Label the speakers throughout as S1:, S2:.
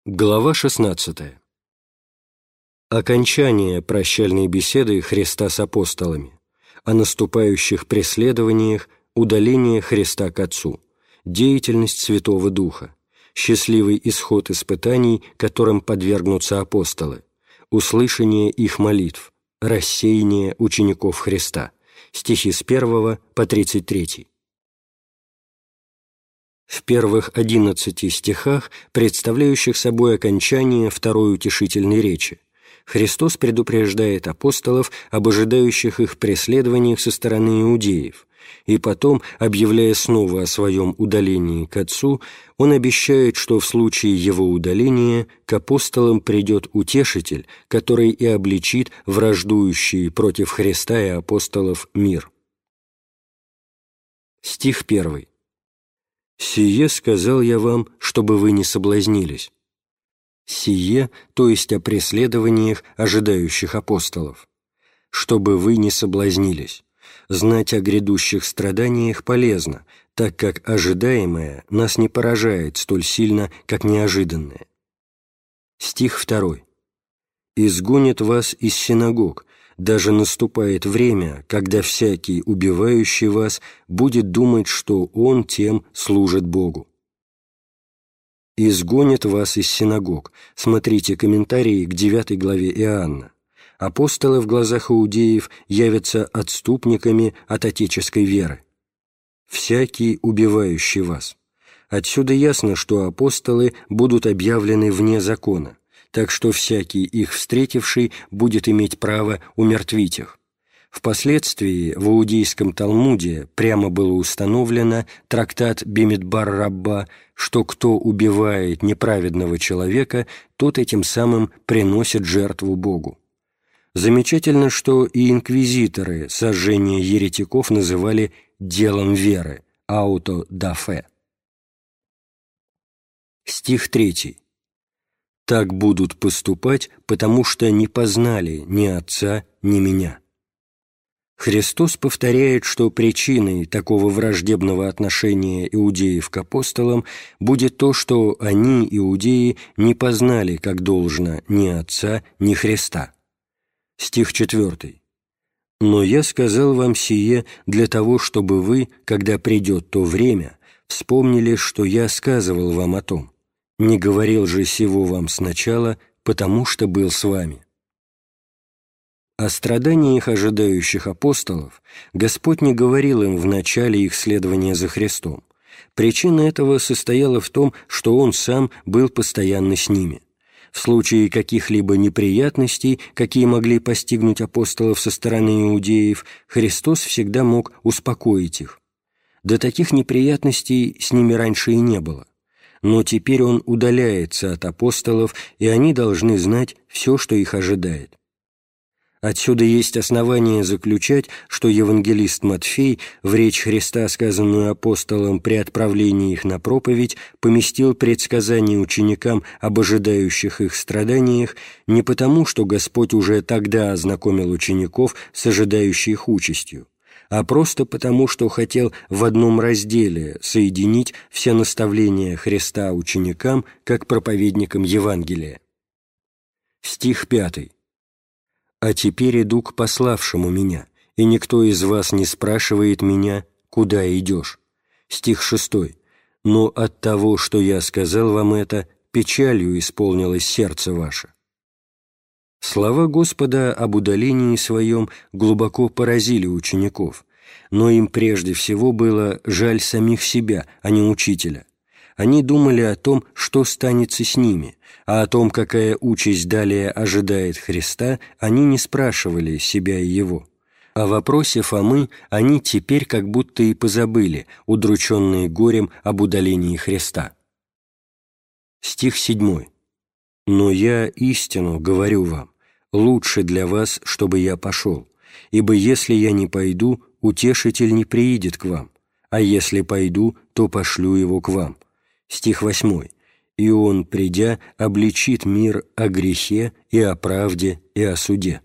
S1: Глава 16. Окончание прощальной беседы Христа с апостолами, о наступающих преследованиях, удалении Христа к Отцу, деятельность Святого Духа, счастливый исход испытаний, которым подвергнутся апостолы, услышание их молитв, рассеяние учеников Христа, стихи с 1 по 33. В первых 11 стихах, представляющих собой окончание второй утешительной речи, Христос предупреждает апостолов об ожидающих их преследованиях со стороны иудеев, и потом, объявляя снова о своем удалении к Отцу, Он обещает, что в случае Его удаления к апостолам придет Утешитель, который и обличит враждующий против Христа и апостолов мир. Стих 1. «Сие сказал я вам, чтобы вы не соблазнились». Сие, то есть о преследованиях, ожидающих апостолов. «Чтобы вы не соблазнились». Знать о грядущих страданиях полезно, так как ожидаемое нас не поражает столь сильно, как неожиданное. Стих 2. «Изгонит вас из синагог, даже наступает время, когда всякий, убивающий вас, будет думать, что он тем служит Богу». «Изгонит вас из синагог». Смотрите комментарии к 9 главе Иоанна. Апостолы в глазах иудеев явятся отступниками от отеческой веры. «Всякий, убивающий вас». Отсюда ясно, что апостолы будут объявлены вне закона, так что всякий их встретивший будет иметь право умертвить их. Впоследствии в иудейском Талмуде прямо было установлено, трактат Бимидбар Рабба, что кто убивает неправедного человека, тот этим самым приносит жертву Богу. Замечательно, что и инквизиторы сожжение еретиков называли «делом веры» – «ауто да фе». Стих 3. «Так будут поступать, потому что не познали ни Отца, ни Меня». Христос повторяет, что причиной такого враждебного отношения иудеев к апостолам будет то, что они, иудеи, не познали, как должно, ни Отца, ни Христа. Стих 4. «Но я сказал вам сие для того, чтобы вы, когда придет то время, вспомнили, что я сказывал вам о том. Не говорил же сего вам сначала, потому что был с вами». О страданиях ожидающих апостолов Господь не говорил им в начале их следования за Христом. Причина этого состояла в том, что Он Сам был постоянно с ними. В случае каких-либо неприятностей, какие могли постигнуть апостолов со стороны иудеев, Христос всегда мог успокоить их. До таких неприятностей с ними раньше и не было. Но теперь Он удаляется от апостолов, и они должны знать все, что их ожидает. Отсюда есть основание заключать, что евангелист Матфей в речь Христа, сказанную апостолам при отправлении их на проповедь, поместил предсказание ученикам об ожидающих их страданиях не потому, что Господь уже тогда ознакомил учеников с ожидающей их участью, а просто потому, что хотел в одном разделе соединить все наставления Христа ученикам как проповедникам Евангелия. Стих 5. «А теперь иду к пославшему меня, и никто из вас не спрашивает меня, куда идешь». Стих 6. «Но от того, что я сказал вам это, печалью исполнилось сердце ваше». Слова Господа об удалении своем глубоко поразили учеников, но им прежде всего было жаль самих себя, а не учителя. Они думали о том, что станется с ними, а о том, какая участь далее ожидает Христа, они не спрашивали себя и Его. О вопросе Фомы они теперь как будто и позабыли, удрученные горем об удалении Христа. Стих 7. «Но я истину говорю вам, лучше для вас, чтобы я пошел, ибо если я не пойду, Утешитель не приидет к вам, а если пойду, то пошлю его к вам». Стих 8. «И Он, придя, обличит мир о грехе и о правде и о суде».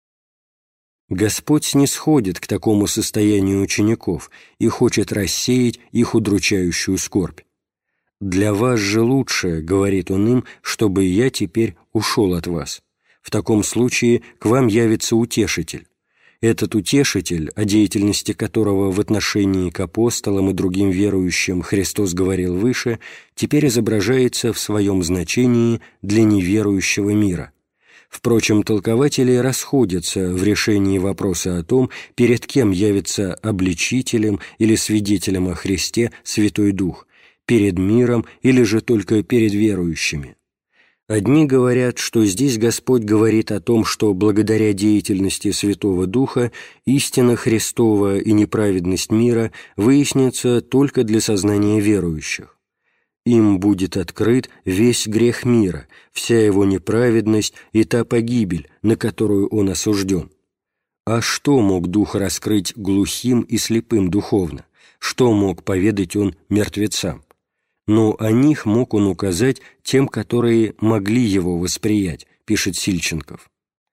S1: Господь снисходит к такому состоянию учеников и хочет рассеять их удручающую скорбь. «Для вас же лучше, — говорит он им, — чтобы я теперь ушел от вас. В таком случае к вам явится утешитель. Этот утешитель, о деятельности которого в отношении к апостолам и другим верующим Христос говорил выше, теперь изображается в своем значении для неверующего мира». Впрочем, толкователи расходятся в решении вопроса о том, перед кем явится обличителем или свидетелем о Христе Святой Дух, перед миром или же только перед верующими. Одни говорят, что здесь Господь говорит о том, что благодаря деятельности Святого Духа истина Христова и неправедность мира выяснятся только для сознания верующих. Им будет открыт весь грех мира, вся его неправедность и та погибель, на которую он осужден. А что мог Дух раскрыть глухим и слепым духовно? Что мог поведать он мертвецам? Но о них мог он указать тем, которые могли его восприять, пишет Сильченков.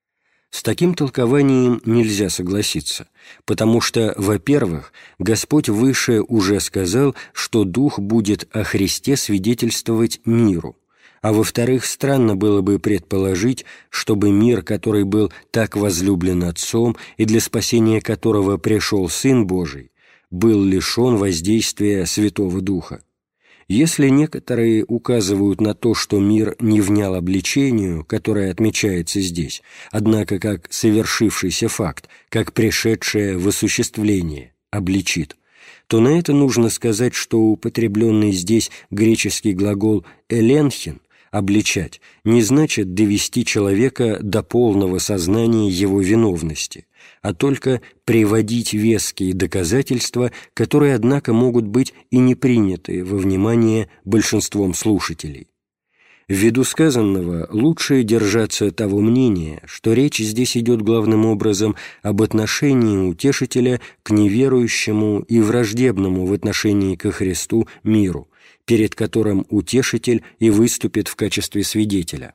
S1: С таким толкованием нельзя согласиться, потому что, во-первых, Господь выше уже сказал, что Дух будет о Христе свидетельствовать миру, а во-вторых, странно было бы предположить, чтобы мир, который был так возлюблен Отцом и для спасения которого пришел Сын Божий, был лишен воздействия Святого Духа. Если некоторые указывают на то, что мир не внял обличению, которое отмечается здесь, однако как совершившийся факт, как пришедшее в осуществление, обличит, то на это нужно сказать, что употребленный здесь греческий глагол «эленхин» — «обличать» не значит довести человека до полного сознания его виновности, а только приводить веские доказательства, которые, однако, могут быть и не приняты во внимание большинством слушателей. Ввиду сказанного лучше держаться того мнения, что речь здесь идет главным образом об отношении утешителя к неверующему и враждебному в отношении ко Христу миру, перед которым утешитель и выступит в качестве свидетеля.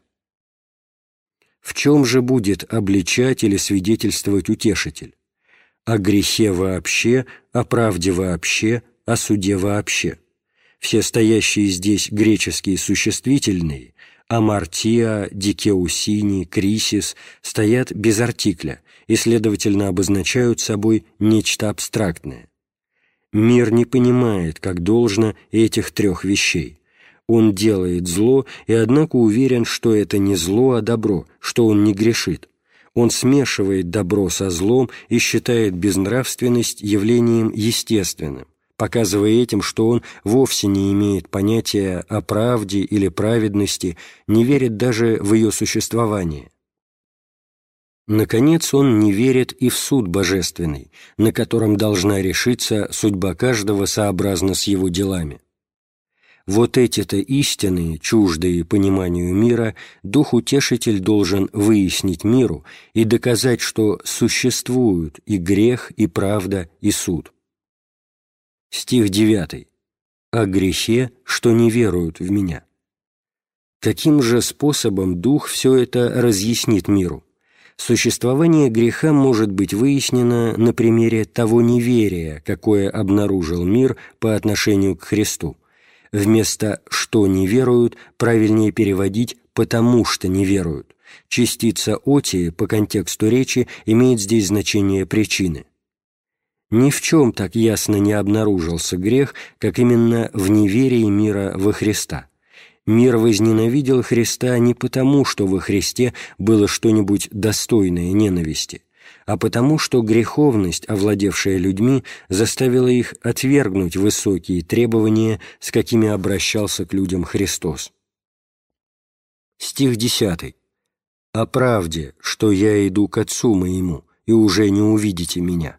S1: В чем же будет обличать или свидетельствовать утешитель? О грехе вообще, о правде вообще, о суде вообще. Все стоящие здесь греческие существительные амартия, дикеусини, крисис стоят без артикля и, следовательно, обозначают собой нечто абстрактное. Мир не понимает, как должно, этих трех вещей. Он делает зло и, однако, уверен, что это не зло, а добро, что он не грешит. Он смешивает добро со злом и считает безнравственность явлением естественным, показывая этим, что он вовсе не имеет понятия о правде или праведности, не верит даже в ее существование. Наконец, он не верит и в суд божественный, на котором должна решиться судьба каждого сообразно с его делами. Вот эти-то истины, чуждые пониманию мира, Дух-Утешитель должен выяснить миру и доказать, что существуют и грех, и правда, и суд. Стих 9. «О грехе, что не веруют в Меня». Каким же способом Дух все это разъяснит миру? Существование греха может быть выяснено на примере того неверия, какое обнаружил мир по отношению к Христу. Вместо «что не веруют» правильнее переводить «потому что не веруют». Частица «оти» по контексту речи имеет здесь значение причины. Ни в чем так ясно не обнаружился грех, как именно в неверии мира во Христа. Мир возненавидел Христа не потому, что во Христе было что-нибудь достойное ненависти, а потому, что греховность, овладевшая людьми, заставила их отвергнуть высокие требования, с какими обращался к людям Христос. Стих 10. «О правде, что я иду к Отцу моему, и уже не увидите Меня».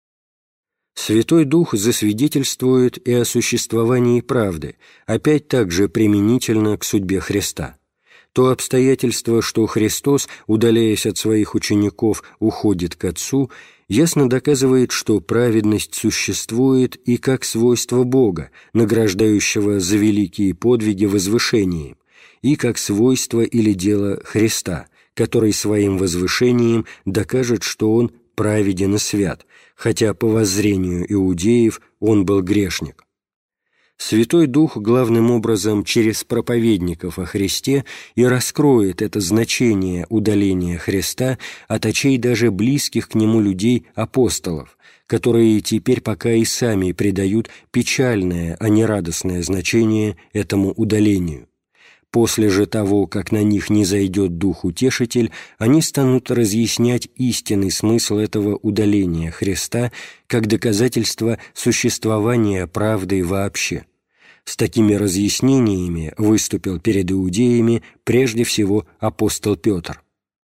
S1: Святой Дух засвидетельствует и о существовании правды, опять также применительно к судьбе Христа. То обстоятельство, что Христос, удаляясь от своих учеников, уходит к Отцу, ясно доказывает, что праведность существует и как свойство Бога, награждающего за великие подвиги возвышением, и как свойство или дело Христа, который своим возвышением докажет, что Он праведен и свят, хотя по воззрению иудеев он был грешник. Святой Дух главным образом через проповедников о Христе и раскроет это значение удаления Христа от очей даже близких к Нему людей апостолов, которые теперь пока и сами придают печальное, а не радостное значение этому удалению. После же того, как на них низойдет Дух-Утешитель, они станут разъяснять истинный смысл этого удаления Христа как доказательство существования правды вообще. С такими разъяснениями выступил перед иудеями прежде всего апостол Петр.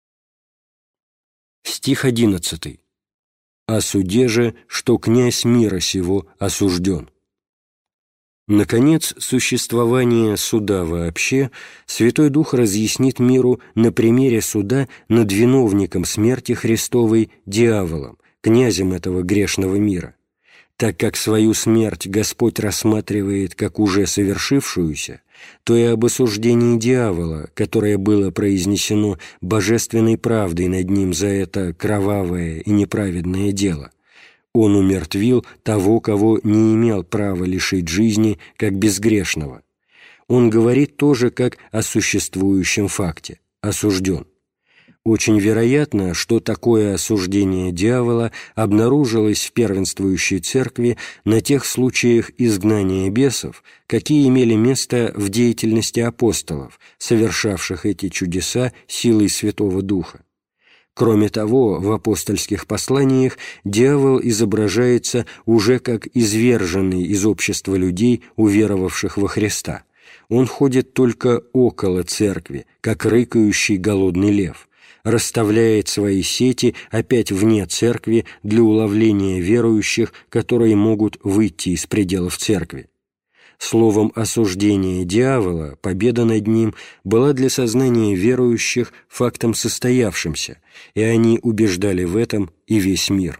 S1: Стих 11. «О суде же, что князь мира сего осужден». Наконец, существование суда вообще Святой Дух разъяснит миру на примере суда над виновником смерти Христовой дьяволом, князем этого грешного мира. Так как свою смерть Господь рассматривает как уже совершившуюся, то и об осуждении дьявола, которое было произнесено божественной правдой над ним за это кровавое и неправедное дело, он умертвил того, кого не имел права лишить жизни, как безгрешного. Он говорит тоже как о существующем факте – осужден. Очень вероятно, что такое осуждение дьявола обнаружилось в первенствующей церкви на тех случаях изгнания бесов, какие имели место в деятельности апостолов, совершавших эти чудеса силой Святого Духа. Кроме того, в апостольских посланиях дьявол изображается уже как изверженный из общества людей, уверовавших во Христа. Он ходит только около церкви, как рыкающий голодный лев, расставляет свои сети опять вне церкви для уловления верующих, которые могут выйти из пределов церкви. Словом, осуждение дьявола, победа над ним, была для сознания верующих фактом состоявшимся, и они убеждали в этом и весь мир.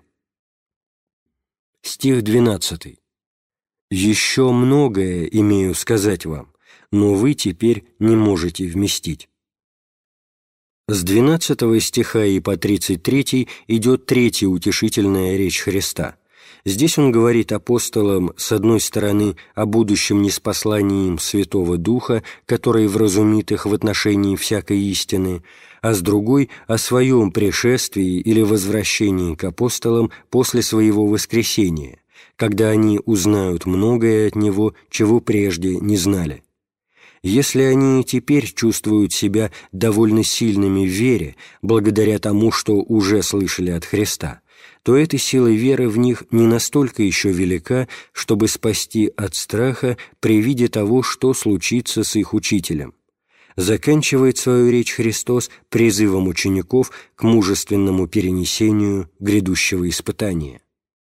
S1: Стих 12. «Еще многое имею сказать вам, но вы теперь не можете вместить». С 12 стиха и по 33 идет третья утешительная речь Христа. Здесь он говорит апостолам, с одной стороны, о будущем ниспослании им Святого Духа, который вразумит их в отношении всякой истины, а с другой – о своем пришествии или возвращении к апостолам после своего воскресения, когда они узнают многое от Него, чего прежде не знали. Если они теперь чувствуют себя довольно сильными в вере, благодаря тому, что уже слышали от Христа, то эта сила веры в них не настолько еще велика, чтобы спасти от страха при виде того, что случится с их учителем. Заканчивает свою речь Христос призывом учеников к мужественному перенесению грядущего испытания.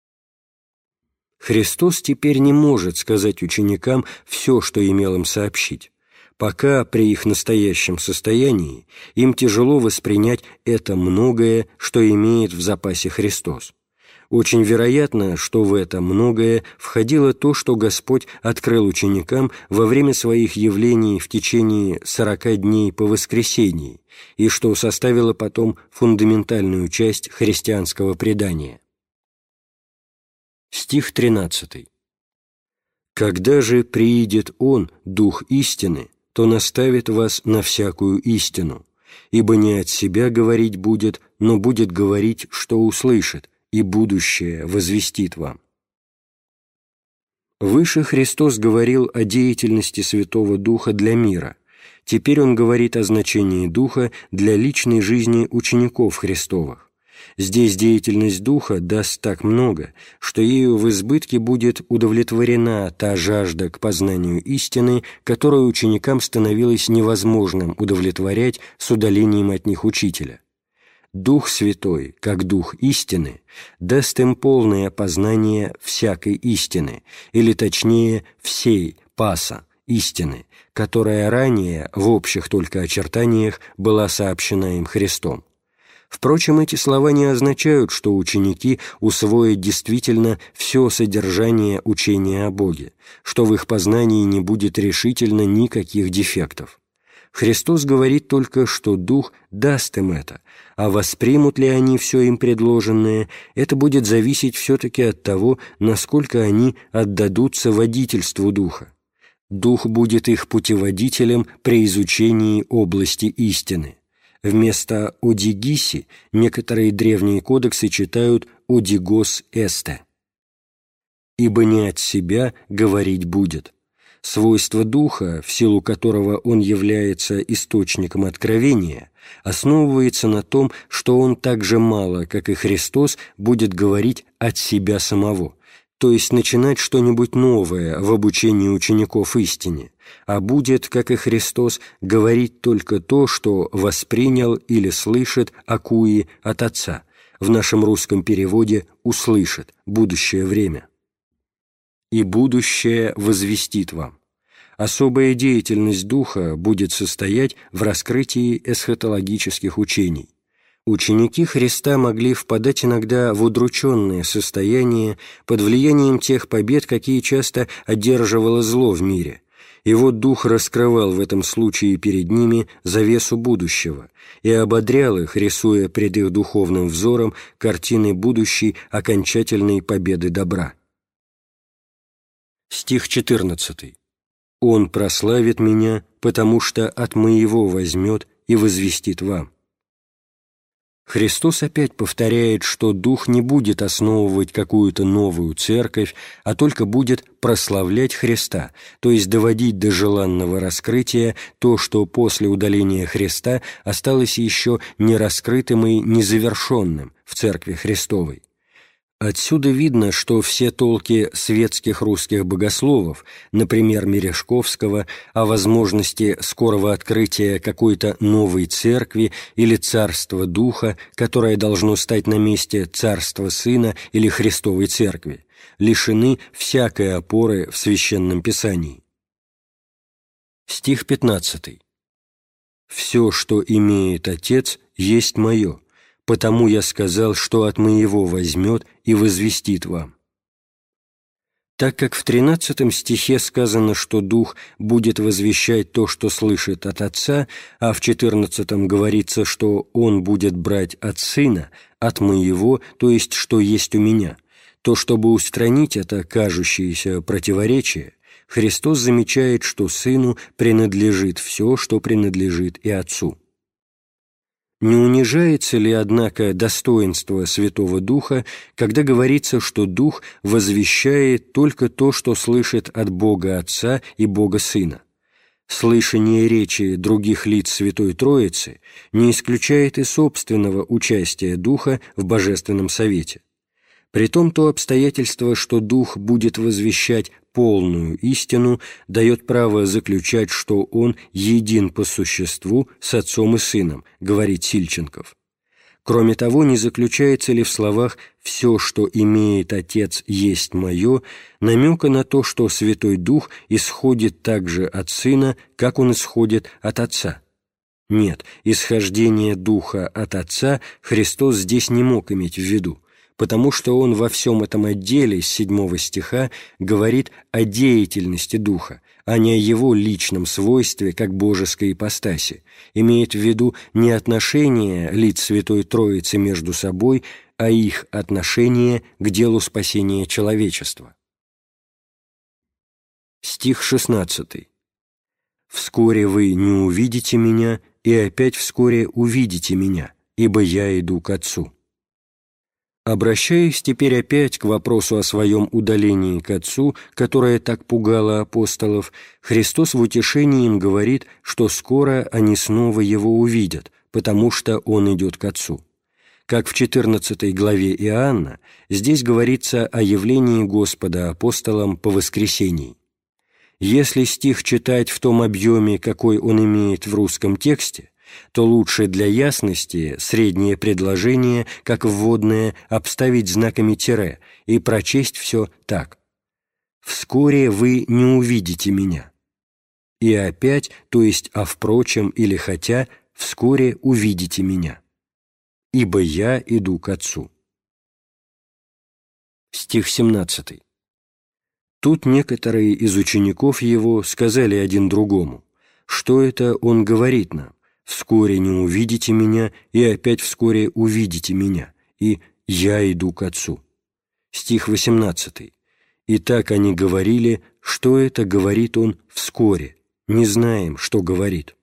S1: Христос теперь не может сказать ученикам все, что имел им сообщить. Пока при их настоящем состоянии им тяжело воспринять это многое, что имеет в запасе Христос. Очень вероятно, что в это многое входило то, что Господь открыл ученикам во время своих явлений в течение 40 дней по воскресении, и что составило потом фундаментальную часть христианского предания. Стих 13. «Когда же приидет Он, Дух истины, то наставит вас на всякую истину, ибо не от себя говорить будет, но будет говорить, что услышит, и будущее возвестит вам». Выше Христос говорил о деятельности Святого Духа для мира. Теперь Он говорит о значении Духа для личной жизни учеников Христовых. Здесь деятельность Духа даст так много, что ею в избытке будет удовлетворена та жажда к познанию истины, которую ученикам становилось невозможным удовлетворять с удалением от них учителя. Дух Святой, как Дух истины, даст им полное познание всякой истины, или точнее всей паса истины, которая ранее в общих только очертаниях была сообщена им Христом. Впрочем, эти слова не означают, что ученики усвоят действительно все содержание учения о Боге, что в их познании не будет решительно никаких дефектов. Христос говорит только, что Дух даст им это, а воспримут ли они все им предложенное, это будет зависеть все-таки от того, насколько они отдадутся водительству Духа. Дух будет их путеводителем при изучении области истины. Вместо «одигиси» некоторые древние кодексы читают «одигос эсте». «Ибо не от себя говорить будет». Свойство Духа, в силу которого Он является источником откровения, основывается на том, что Он так же мало, как и Христос, будет говорить от себя самого, то есть начинать что-нибудь новое в обучении учеников истине, а будет, как и Христос, говорить только то, что воспринял или слышит акуи от Отца, в нашем русском переводе «услышит» будущее время. «И будущее возвестит вам». Особая деятельность Духа будет состоять в раскрытии эсхатологических учений. Ученики Христа могли впадать иногда в удрученное состояние под влиянием тех побед, какие часто одерживало зло в мире, и вот Дух раскрывал в этом случае перед ними завесу будущего и ободрял их, рисуя пред их духовным взором картины будущей окончательной победы добра. Стих 14. «Он прославит меня, потому что от моего возьмет и возвестит вам». Христос опять повторяет, что Дух не будет основывать какую-то новую церковь, а только будет прославлять Христа, то есть доводить до желанного раскрытия то, что после удаления Христа осталось еще нераскрытым и незавершенным в Церкви Христовой. Отсюда видно, что все толки светских русских богословов, например, Мережковского, о возможности скорого открытия какой-то новой церкви или царства Духа, которое должно стать на месте царства Сына или Христовой Церкви, лишены всякой опоры в Священном Писании. Стих 15. «Все, что имеет Отец, есть мое. Потому я сказал, что от моего возьмет и возвестит вам». Так как в 13 стихе сказано, что Дух будет возвещать то, что слышит от Отца, а в 14 говорится, что Он будет брать от Сына, от моего, то есть что есть у меня, то, чтобы устранить это кажущееся противоречие, Христос замечает, что Сыну принадлежит все, что принадлежит и Отцу. Не унижается ли, однако, достоинство Святого Духа, когда говорится, что Дух возвещает только то, что слышит от Бога Отца и Бога Сына? Слышание речи других лиц Святой Троицы не исключает и собственного участия Духа в Божественном Совете. Притом то обстоятельство, что Дух будет возвещать полную истину, дает право заключать, что Он един по существу с Отцом и Сыном, говорит Сильченков. Кроме того, не заключается ли в словах «все, что имеет Отец, есть мое» намека на то, что Святой Дух исходит также от Сына, как Он исходит от Отца? Нет, исхождение Духа от Отца Христос здесь не мог иметь в виду, потому что Он во всем этом отделе с 7 стиха говорит о деятельности Духа, а не о Его личном свойстве, как божеской ипостаси, имеет в виду не отношение лиц Святой Троицы между собой, а их отношение к делу спасения человечества. Стих 16. «Вскоре вы не увидите Меня, и опять вскоре увидите Меня, ибо Я иду к Отцу». Обращаясь теперь опять к вопросу о своем удалении к Отцу, которое так пугало апостолов, Христос в утешении им говорит, что скоро они снова Его увидят, потому что Он идет к Отцу. Как в 14 главе Иоанна, здесь говорится о явлении Господа апостолам по воскресении. Если стих читать в том объеме, какой он имеет в русском тексте, то лучше для ясности среднее предложение, как вводное, обставить знаками тире и прочесть все так. «Вскоре вы не увидите Меня». И опять, то есть «а впрочем» или «хотя», «вскоре увидите Меня». «Ибо Я иду к Отцу». Стих 17. Тут некоторые из учеников Его сказали один другому: «Что это Он говорит нам? Вскоре не увидите Меня, и опять вскоре увидите Меня, и Я иду к Отцу». Стих 18. И так они говорили, что это говорит он вскоре, не знаем, что говорит.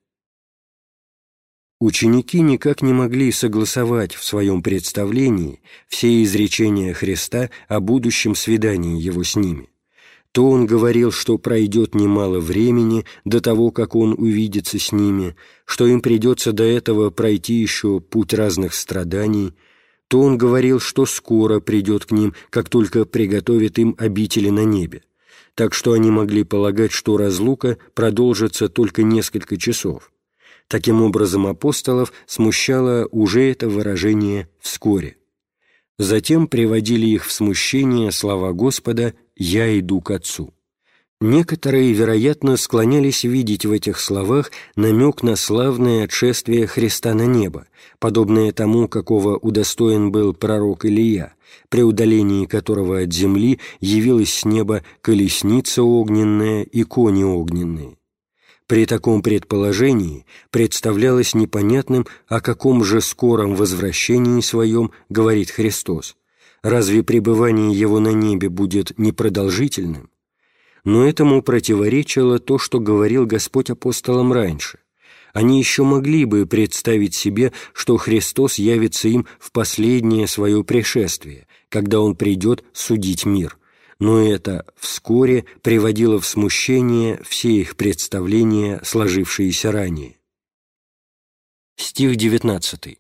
S1: Ученики никак не могли согласовать в своем представлении все изречения Христа о будущем свидании Его с ними. То Он говорил, что пройдет немало времени до того, как Он увидится с ними, что им придется до этого пройти еще путь разных страданий, то Он говорил, что скоро придет к ним, как только приготовит им обители на небе, так что они могли полагать, что разлука продолжится только несколько часов. Таким образом, апостолов смущало уже это выражение «вскоре». Затем приводили их в смущение слова Господа «Я иду к Отцу». Некоторые, вероятно, склонялись видеть в этих словах намек на славное отшествие Христа на небо, подобное тому, какого удостоен был пророк Илия, при удалении которого от земли явилась с неба колесница огненная и кони огненные. При таком предположении представлялось непонятным, о каком же скором возвращении своем говорит Христос. Разве пребывание Его на небе будет непродолжительным? Но этому противоречило то, что говорил Господь апостолам раньше. Они еще могли бы представить себе, что Христос явится им в последнее свое пришествие, когда Он придет судить мир. Но это вскоре приводило в смущение все их представления, сложившиеся ранее. Стих 19.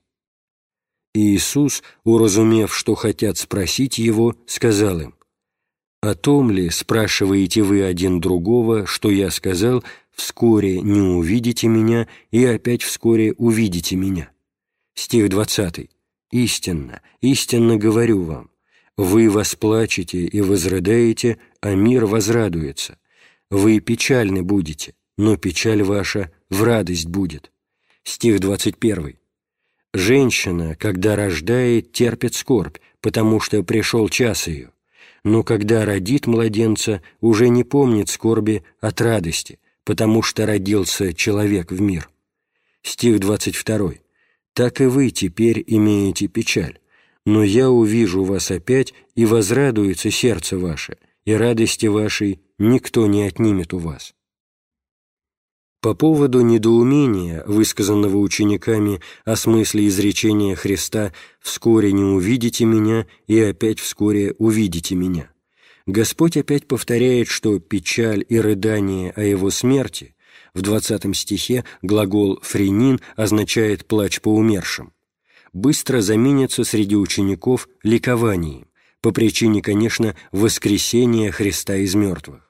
S1: Иисус, уразумев, что хотят спросить Его, сказал им: «О том ли спрашиваете вы один другого, что я сказал, вскоре не увидите Меня, и опять вскоре увидите Меня?» Стих 20. «Истинно, истинно говорю вам, вы восплачете и возрыдаете, а мир возрадуется. Вы печальны будете, но печаль ваша в радость будет». Стих 21. «Женщина, когда рождает, терпит скорбь, потому что пришел час ее. Но когда родит младенца, уже не помнит скорби от радости, потому что родился человек в мир». Стих 22. «Так и вы теперь имеете печаль, но я увижу вас опять, и возрадуется сердце ваше, и радости вашей никто не отнимет у вас». По поводу недоумения, высказанного учениками о смысле изречения Христа «вскоре не увидите Меня, и опять вскоре увидите Меня», Господь опять повторяет, что печаль и рыдание о Его смерти, в 20 стихе глагол «френин» означает «плач по умершим», быстро заменится среди учеников ликованием, по причине, конечно, воскресения Христа из мертвых.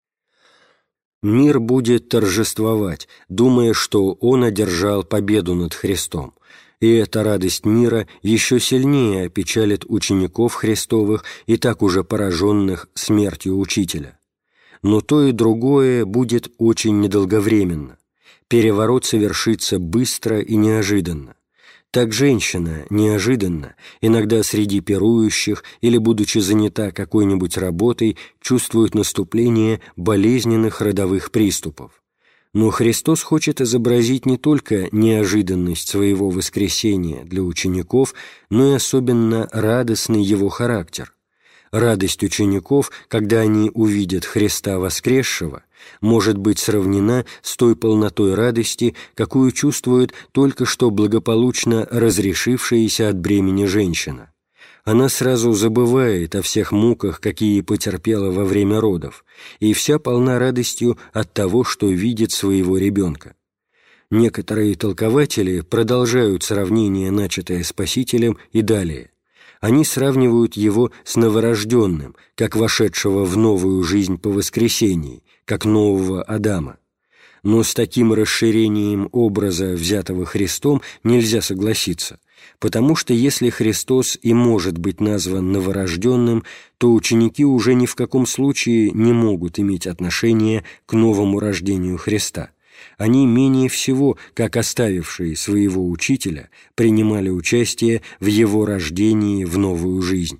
S1: Мир будет торжествовать, думая, что он одержал победу над Христом, и эта радость мира еще сильнее опечалит учеников Христовых и так уже пораженных смертью Учителя. Но то и другое будет очень недолговременно. Переворот совершится быстро и неожиданно. Так женщина неожиданно, иногда среди пирующих или будучи занята какой-нибудь работой, чувствует наступление болезненных родовых приступов. Но Христос хочет изобразить не только неожиданность своего воскресения для учеников, но и особенно радостный его характер. Радость учеников, когда они увидят Христа воскресшего, может быть сравнена с той полнотой радости, какую чувствует только что благополучно разрешившаяся от бремени женщина. Она сразу забывает о всех муках, какие потерпела во время родов, и вся полна радостью от того, что видит своего ребенка. Некоторые толкователи продолжают сравнение, начатое Спасителем, и далее. Они сравнивают его с новорожденным, как вошедшего в новую жизнь по воскресении, как нового Адама. Но с таким расширением образа, взятого Христом, нельзя согласиться, потому что если Христос и может быть назван новорожденным, то ученики уже ни в каком случае не могут иметь отношения к новому рождению Христа. Они менее всего, как оставившие своего Учителя, принимали участие в Его рождении в новую жизнь.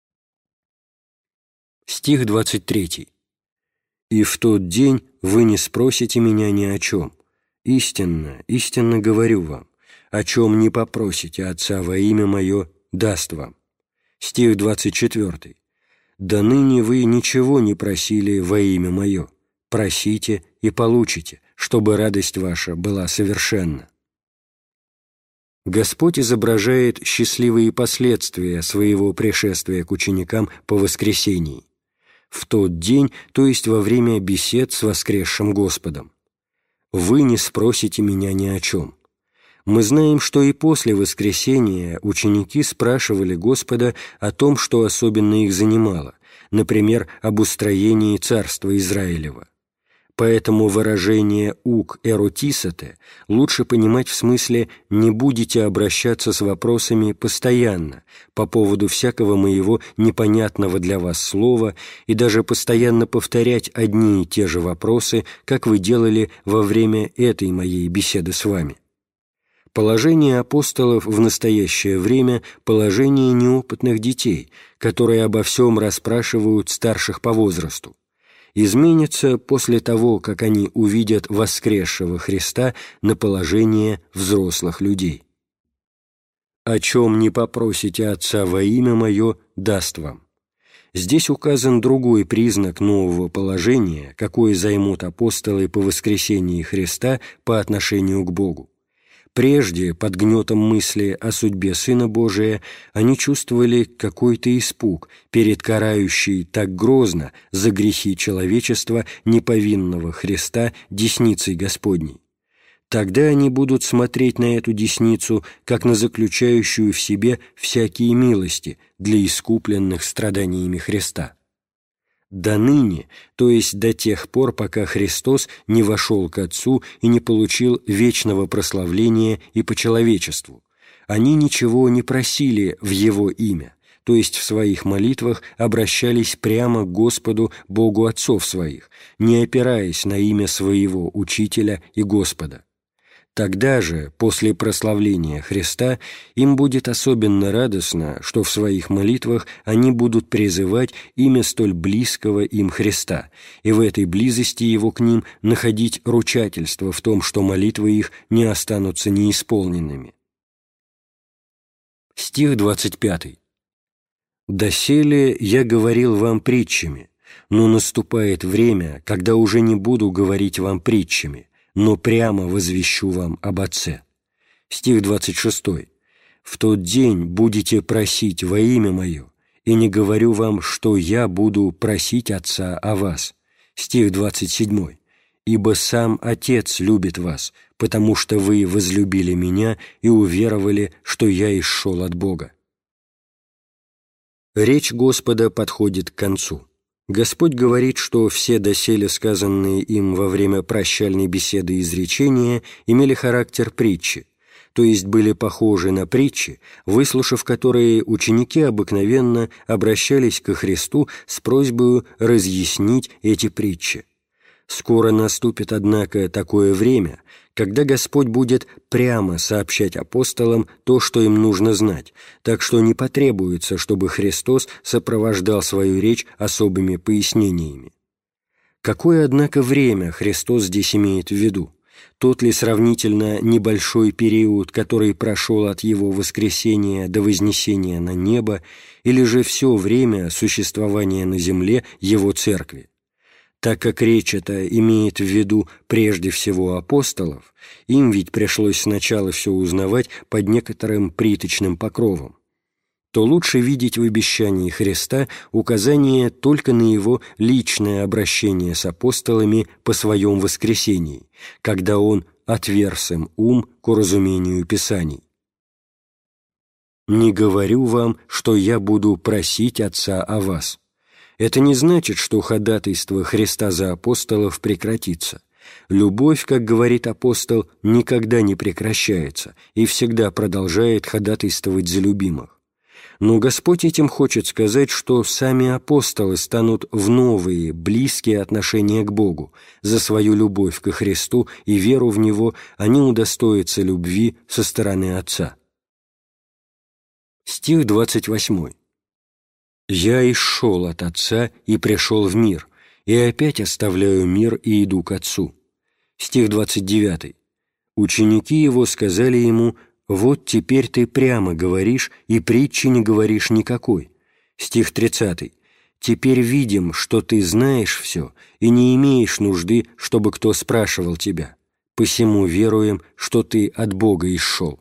S1: Стих 23. «И в тот день вы не спросите меня ни о чем. Истинно, истинно говорю вам, о чем не попросите Отца во имя Мое, даст вам». Стих 24. «До ныне вы ничего не просили во имя Мое. Просите и получите, чтобы радость ваша была совершенна». Господь изображает счастливые последствия своего пришествия к ученикам по воскресении. В тот день, то есть во время бесед с воскресшим Господом. «Вы не спросите меня ни о чем». Мы знаем, что и после воскресения ученики спрашивали Господа о том, что особенно их занимало, например, об устроении царства Израилева. Поэтому выражение «ук эротисате» лучше понимать в смысле «не будете обращаться с вопросами постоянно по поводу всякого моего непонятного для вас слова и даже постоянно повторять одни и те же вопросы, как вы делали во время этой моей беседы с вами». Положение апостолов в настоящее время – положение неопытных детей, которые обо всем расспрашивают старших по возрасту. Изменится после того, как они увидят воскресшего Христа на положение взрослых людей. «О чем не попросите Отца во имя Мое, даст вам». Здесь указан другой признак нового положения, какое займут апостолы по воскресении Христа по отношению к Богу. Прежде, под гнетом мысли о судьбе Сына Божия, они чувствовали какой-то испуг перед карающей так грозно за грехи человечества неповинного Христа десницей Господней. Тогда они будут смотреть на эту десницу, как на заключающую в себе всякие милости для искупленных страданиями Христа. До ныне, то есть до тех пор, пока Христос не вошел к Отцу и не получил вечного прославления и по человечеству, они ничего не просили в Его имя, то есть в своих молитвах обращались прямо к Господу Богу Отцов своих, не опираясь на имя своего Учителя и Господа. Тогда же, после прославления Христа, им будет особенно радостно, что в своих молитвах они будут призывать имя столь близкого им Христа, и в этой близости Его к ним находить ручательство в том, что молитвы их не останутся неисполненными. Стих 25. «Доселе я говорил вам притчами, но наступает время, когда уже не буду говорить вам притчами, но прямо возвещу вам об Отце». Стих 26. «В тот день будете просить во имя Мое, и не говорю вам, что я буду просить Отца о вас». Стих 27. «Ибо сам Отец любит вас, потому что вы возлюбили Меня и уверовали, что я исшел от Бога». Речь Господа подходит к концу. Господь говорит, что все доселе сказанные им во время прощальной беседы изречения имели характер притчи, то есть были похожи на притчи, выслушав которые, ученики обыкновенно обращались ко Христу с просьбой разъяснить эти притчи. Скоро наступит, однако, такое время, когда Господь будет прямо сообщать апостолам то, что им нужно знать, так что не потребуется, чтобы Христос сопровождал свою речь особыми пояснениями. Какое, однако, время Христос здесь имеет в виду? Тот ли сравнительно небольшой период, который прошел от Его воскресения до вознесения на небо, или же все время существования на земле Его Церкви? Так как речь эта имеет в виду прежде всего апостолов, им ведь пришлось сначала все узнавать под некоторым приточным покровом, то лучше видеть в обещании Христа указание только на Его личное обращение с апостолами по Своем воскресении, когда Он отверз им ум к уразумению Писаний. «Не говорю вам, что я буду просить Отца о вас». Это не значит, что ходатайство Христа за апостолов прекратится. Любовь, как говорит апостол, никогда не прекращается и всегда продолжает ходатайствовать за любимых. Но Господь этим хочет сказать, что сами апостолы станут в новые, близкие отношения к Богу. За свою любовь ко Христу и веру в Него они удостоятся любви со стороны Отца. Стих 28. «Я исшел от Отца и пришел в мир, и опять оставляю мир и иду к Отцу». Стих 29. «Ученики Его сказали Ему: вот теперь ты прямо говоришь, и притчи не говоришь никакой». Стих 30. Теперь видим, что ты знаешь все и не имеешь нужды, чтобы кто спрашивал тебя. Посему веруем, что ты от Бога исшел».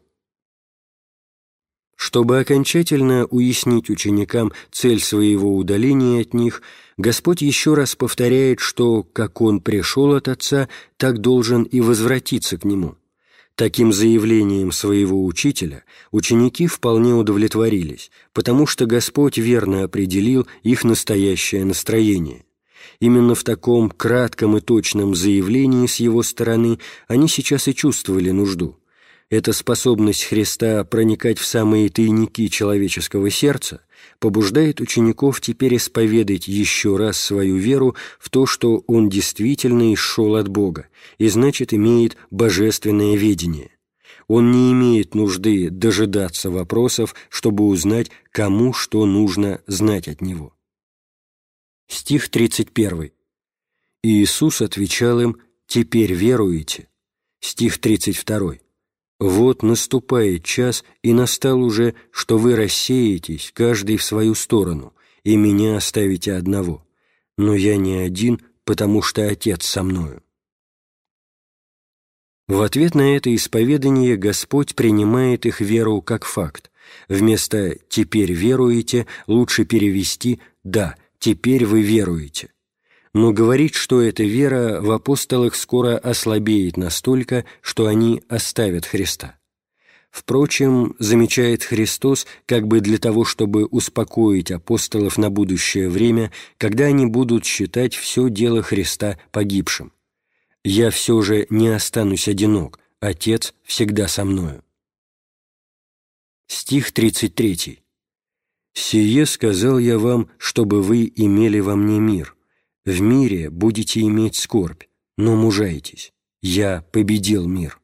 S1: Чтобы окончательно уяснить ученикам цель своего удаления от них, Господь еще раз повторяет, что как Он пришел от Отца, так должен и возвратиться к Нему. Таким заявлением своего учителя ученики вполне удовлетворились, потому что Господь верно определил их настоящее настроение. Именно в таком кратком и точном заявлении с его стороны они сейчас и чувствовали нужду. Эта способность Христа проникать в самые тайники человеческого сердца побуждает учеников теперь исповедать еще раз свою веру в то, что Он действительно исшел от Бога и, значит, имеет божественное ведение. Он не имеет нужды дожидаться вопросов, чтобы узнать, кому что нужно знать от Него. Стих 31. «И Иисус отвечал им: теперь веруете?» Стих 32. «Вот наступает час, и настал уже, что вы рассеетесь, каждый в свою сторону, и меня оставите одного. Но я не один, потому что Отец со мною». В ответ на это исповедание Господь принимает их веру как факт. Вместо «теперь веруете» лучше перевести «да, теперь вы веруете». Но говорит, что эта вера в апостолах скоро ослабеет настолько, что они оставят Христа. Впрочем, замечает Христос, как бы для того, чтобы успокоить апостолов на будущее время, когда они будут считать все дело Христа погибшим. «Я все же не останусь одинок, Отец всегда со мною». Стих 33. «Сие сказал я вам, чтобы вы имели во мне мир. В мире будете иметь скорбь, но мужайтесь. Я победил мир».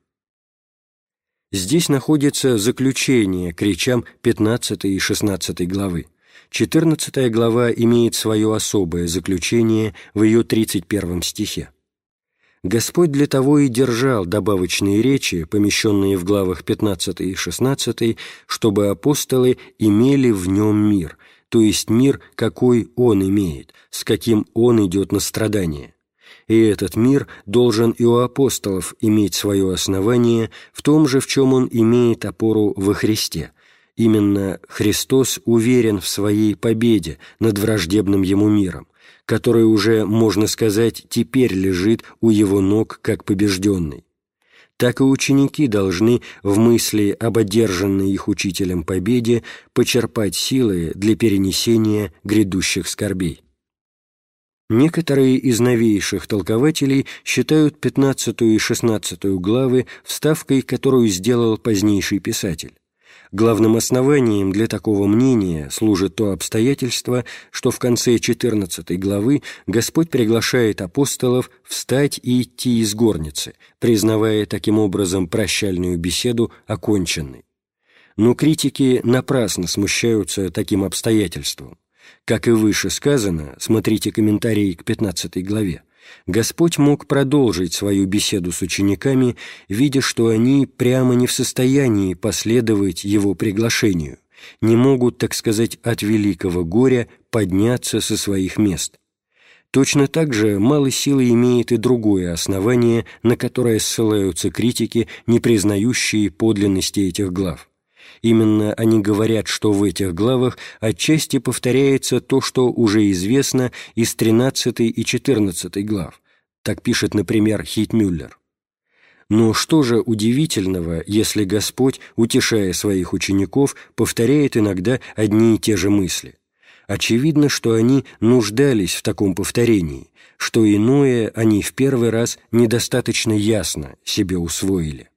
S1: Здесь находится заключение к речам 15 и 16 главы. 14 глава имеет свое особое заключение в ее 31 стихе. Господь для того и держал добавочные речи, помещенные в главах 15 и 16, чтобы апостолы имели в нем мир, то есть мир, какой Он имеет, с каким Он идет на страдания. И этот мир должен и у апостолов иметь свое основание в том же, в чем он имеет опору во Христе. Именно Христос уверен в своей победе над враждебным Ему миром, который уже, можно сказать, теперь лежит у Его ног как побежденный. Так и ученики должны в мысли об одержанной их учителем победе почерпать силы для перенесения грядущих скорбей. Некоторые из новейших толкователей считают 15 и 16 главы вставкой, которую сделал позднейший писатель. Главным основанием для такого мнения служит то обстоятельство, что в конце 14 главы Господь приглашает апостолов встать и идти из горницы, признавая таким образом прощальную беседу оконченной. Но критики напрасно смущаются таким обстоятельством. Как и выше сказано, смотрите комментарии к 15 главе, Господь мог продолжить свою беседу с учениками, видя, что они прямо не в состоянии последовать Его приглашению, не могут, так сказать, от великого горя подняться со своих мест. Точно так же мало силы имеет и другое основание, на которое ссылаются критики, не признающие подлинности этих глав. Именно они говорят, что в этих главах отчасти повторяется то, что уже известно из 13 и 14 глав. Так пишет, например, Хейтмюллер. Но что же удивительного, если Господь, утешая своих учеников, повторяет иногда одни и те же мысли? Очевидно, что они нуждались в таком повторении, что иное они в первый раз недостаточно ясно себе усвоили.